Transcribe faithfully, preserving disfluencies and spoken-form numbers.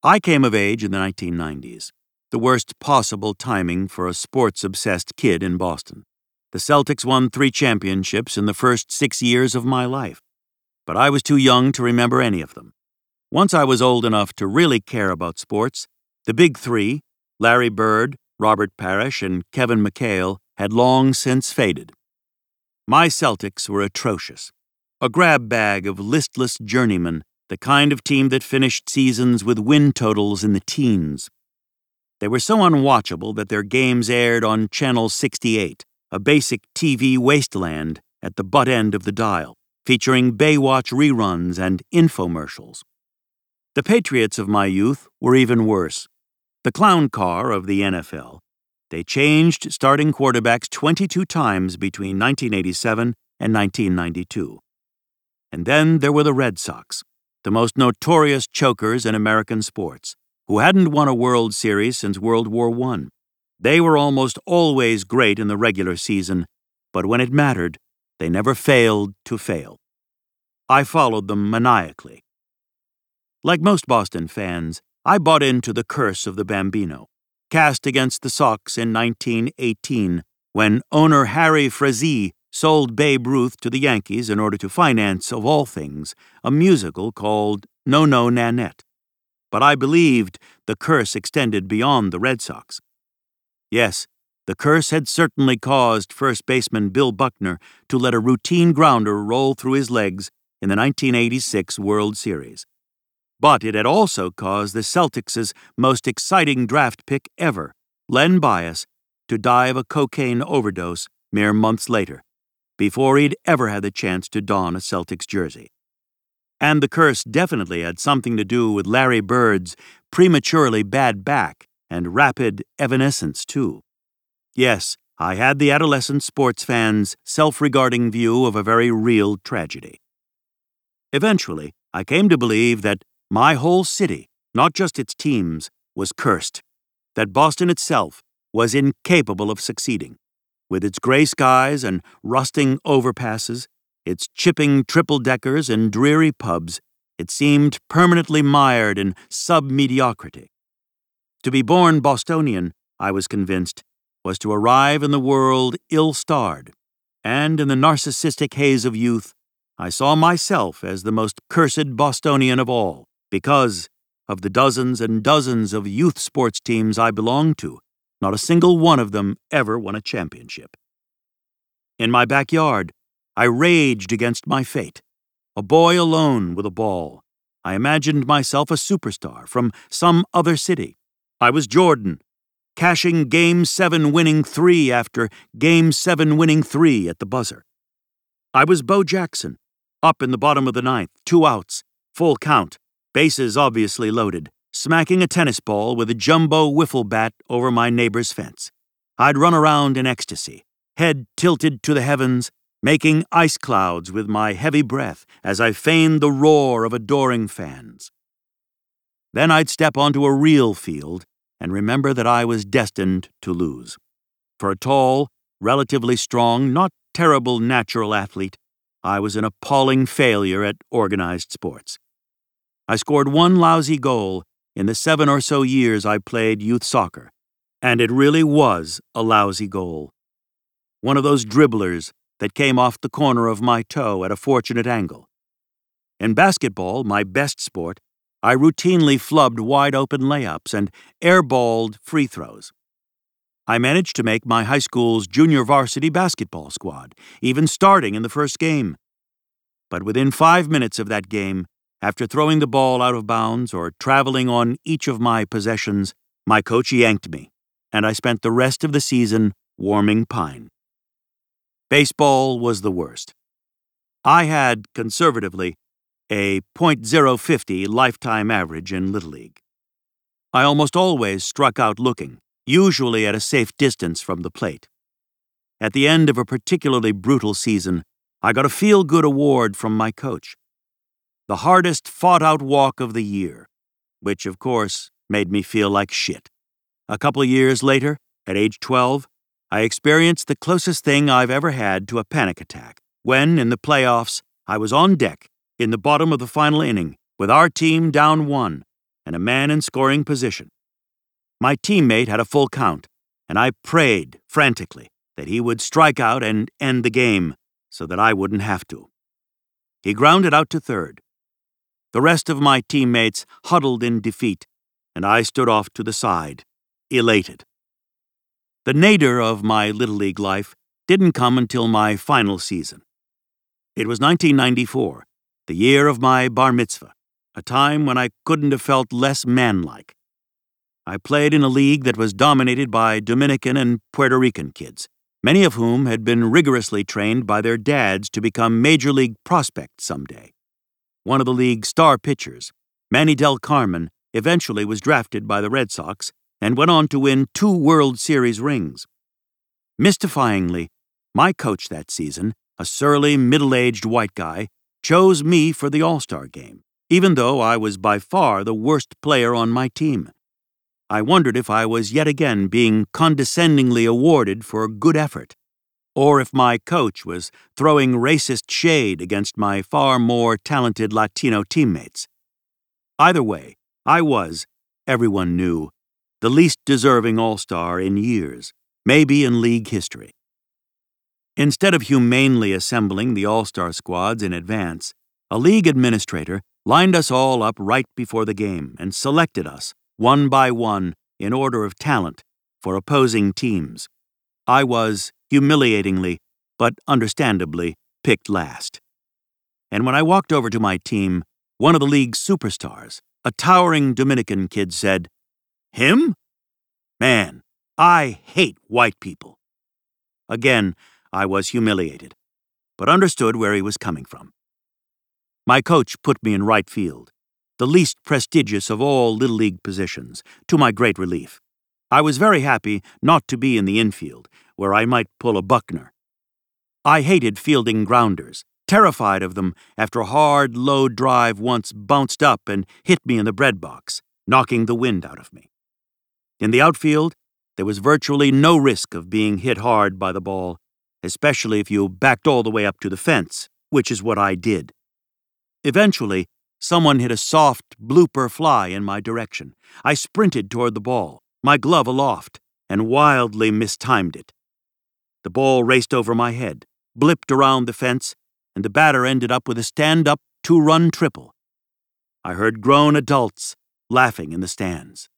I came of age in the nineteen nineties, the worst possible timing for a sports-obsessed kid in Boston. The Celtics won three championships in the first six years of my life, but I was too young to remember any of them. Once I was old enough to really care about sports, the big three, Larry Bird, Robert Parrish, and Kevin McHale, had long since faded. My Celtics were atrocious, a grab bag of listless journeymen, the kind of team that finished seasons with win totals in the teens. They were so unwatchable that their games aired on Channel sixty-eight, a basic T V wasteland at the butt end of the dial, featuring Baywatch reruns and infomercials. The Patriots of my youth were even worse. The clown car of the N F L. They changed starting quarterbacks twenty-two times between nineteen eighty-seven and nineteen ninety-two. And then there were the Red Sox, the most notorious chokers in American sports, who hadn't won a World Series since World War One. They were almost always great in the regular season, but when it mattered, they never failed to fail. I followed them maniacally. Like most Boston fans, I bought into the curse of the Bambino, cast against the Sox in nineteen eighteen, when owner Harry Frazee sold Babe Ruth to the Yankees in order to finance, of all things, a musical called No No Nanette. But I believed the curse extended beyond the Red Sox. Yes, the curse had certainly caused first baseman Bill Buckner to let a routine grounder roll through his legs in the nineteen eighty-six World Series. But it had also caused the Celtics' most exciting draft pick ever, Len Bias, to die of a cocaine overdose mere months later, before he'd ever had the chance to don a Celtics jersey. And the curse definitely had something to do with Larry Bird's prematurely bad back and rapid evanescence, too. Yes, I had the adolescent sports fan's self-regarding view of a very real tragedy. Eventually, I came to believe that my whole city, not just its teams, was cursed, that Boston itself was incapable of succeeding. With its gray skies and rusting overpasses, its chipping triple-deckers and dreary pubs, it seemed permanently mired in sub-mediocrity. To be born Bostonian, I was convinced, was to arrive in the world ill-starred, and in the narcissistic haze of youth, I saw myself as the most cursed Bostonian of all, because of the dozens and dozens of youth sports teams I belonged to, not a single one of them ever won a championship. In my backyard, I raged against my fate. A boy alone with a ball, I imagined myself a superstar from some other city. I was Jordan, cashing Game seven winning three after Game seven winning three at the buzzer. I was Bo Jackson, up in the bottom of the ninth, two outs, full count, bases obviously loaded, smacking a tennis ball with a jumbo wiffle bat over my neighbor's fence. I'd run around in ecstasy, head tilted to the heavens, making ice clouds with my heavy breath as I feigned the roar of adoring fans. Then I'd step onto a real field and remember that I was destined to lose. For a tall, relatively strong, not terrible natural athlete, I was an appalling failure at organized sports. I scored one lousy goal in the seven or so years I played youth soccer, and it really was a lousy goal. One of those dribblers that came off the corner of my toe at a fortunate angle. In basketball, my best sport, I routinely flubbed wide-open layups and airballed free throws. I managed to make my high school's junior varsity basketball squad, even starting in the first game. But within five minutes of that game, after throwing the ball out of bounds or traveling on each of my possessions, my coach yanked me, and I spent the rest of the season warming pine. Baseball was the worst. I had, conservatively, a point oh five oh lifetime average in Little League. I almost always struck out looking, usually at a safe distance from the plate. At the end of a particularly brutal season, I got a feel-good award from my coach. The hardest fought-out walk of the year, which, of course, made me feel like shit. A couple of years later, at age twelve, I experienced the closest thing I've ever had to a panic attack, when, in the playoffs, I was on deck, in the bottom of the final inning, with our team down one, and a man in scoring position. My teammate had a full count, and I prayed frantically that he would strike out and end the game so that I wouldn't have to. He grounded out to third. The rest of my teammates huddled in defeat, and I stood off to the side, elated. The nadir of my Little League life didn't come until my final season. It was nineteen ninety-four, the year of my bar mitzvah, a time when I couldn't have felt less manlike. I played in a league that was dominated by Dominican and Puerto Rican kids, many of whom had been rigorously trained by their dads to become major league prospects someday. One of the league's star pitchers, Manny Del Carmen, eventually was drafted by the Red Sox and went on to win two World Series rings. Mystifyingly, my coach that season, a surly, middle-aged white guy, chose me for the All-Star game, even though I was by far the worst player on my team. I wondered if I was yet again being condescendingly awarded for good effort, or if my coach was throwing racist shade against my far more talented Latino teammates. Either way, I was, everyone knew, the least deserving All-Star in years, maybe in league history. Instead of humanely assembling the All-Star squads in advance, a league administrator lined us all up right before the game and selected us, one by one, in order of talent, for opposing teams. I was, humiliatingly, but understandably, picked last. And when I walked over to my team, one of the league's superstars, a towering Dominican kid, said, "Him? Man, I hate white people." Again, I was humiliated, but understood where he was coming from. My coach put me in right field, the least prestigious of all Little League positions, to my great relief. I was very happy not to be in the infield, where I might pull a Buckner. I hated fielding grounders, terrified of them after a hard, low drive once bounced up and hit me in the bread box, knocking the wind out of me. In the outfield, there was virtually no risk of being hit hard by the ball, especially if you backed all the way up to the fence, which is what I did. Eventually, someone hit a soft blooper fly in my direction. I sprinted toward the ball, my glove aloft, and wildly mistimed it. The ball raced over my head, blipped around the fence, and the batter ended up with a stand-up two-run triple. I heard grown adults laughing in the stands.